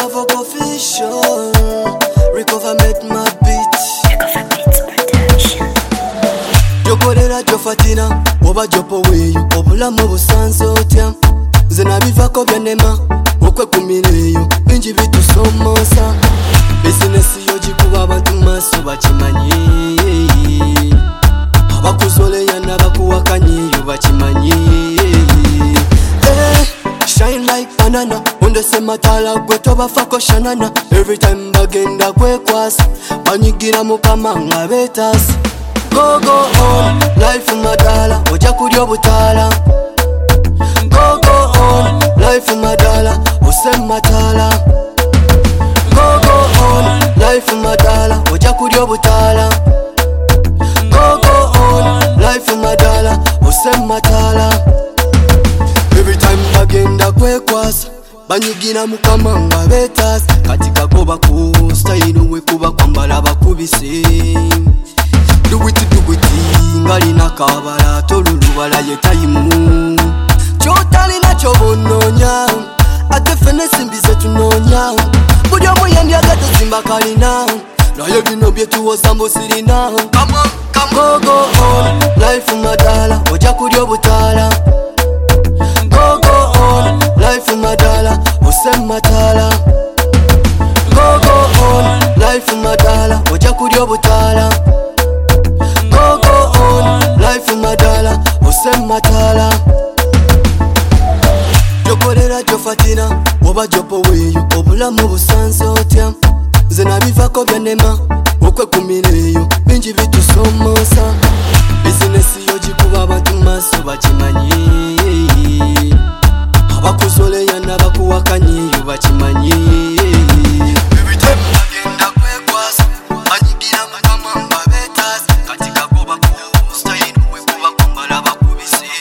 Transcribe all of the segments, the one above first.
vocal official. Recover make my beat. Recover beats production. Jokolera jofatina, oba jopo weyo, obulamu busanze otya. Nze nabivako byanema, okwekumireyo, bingi bitusomosa. Bizinesi yo gikuba abantu maaso bakimanyi. Abakuzoleya n'abakuwakanye yo bakimanyi. Shine like banana, ondese matala gwe tobafako shanana. Every time bagenda kwekwasa, banyigira mukama nga betasa. Go on, life madala, oja kulya obutala. Go on, life madala, ose matala. Go on, life madala, oja kulya obutala. Go on, life madala, ose matala. Every time bagenda kwekwasa, banyigira mukama nga betasa. Katika goba ku style we kuba kwambala bakubise. Do it, ngali nakabala tolulubala ye time. Chotali na chobononya, ate fene simbize tunonya. Buli omu yendyaga tuzimba kalina, naye bino byetuwoza mbu sirina. Go on, life madala, oja kulya obutala. Go on, life madala, ose matala. Go on, life madala, oja kulya obutala. Go on, life madala, ose matala. Jokolera jofatina, oba jopo weyo, obulamu busanze otya. Nze nabivako byanema, okwekumireyo, bingi bitusomosa. Bizinesi yo gikuba abantu maaso bakimanyi. Abakuzoleya n'abakuwakanye yo bakimanyi. Every time bagenda kwekwasa, banyigira mukama nga betasa. Katika goba ku style we kuba kwambala bakubise.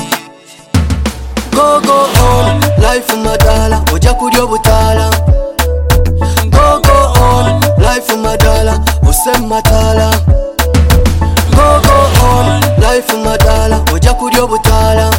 Go on, life madala, oja kulya obutala. Go on, life madala, ose matala. Go on, life madala, oja kulya obutala.